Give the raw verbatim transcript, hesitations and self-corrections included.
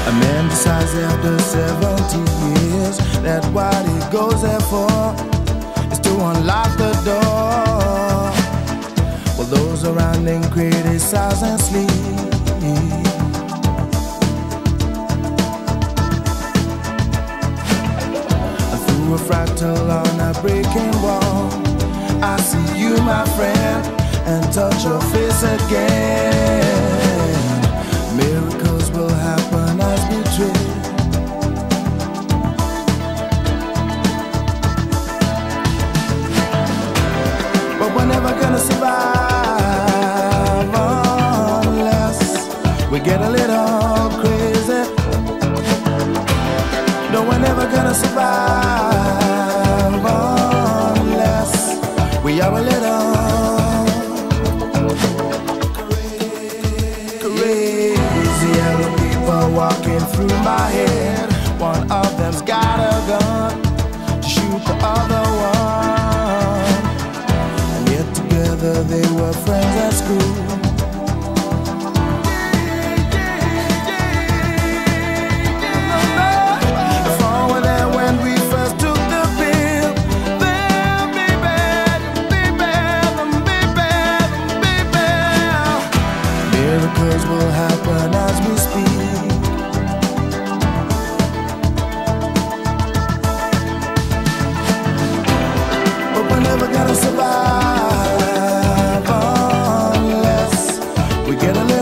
A man decides after seventy years that what he goes there for is to unlock the door. Well, those around him criticize and sleep. And through a fractal on a breaking wall, I see you, my friend, and touch your face again. Miracles will happen as we dream. But we're never gonna survive unless we get a little crazy. No, we're never gonna survive unless we are a little crazy. Yellow people walking through my head. One of them's got a gun to shoot the other one. And yet together they were friends at school. If all were there when we first took the pill, then baby, baby, baby, baby, miracles will happen as we speak. But we're never gonna survive unless we get a little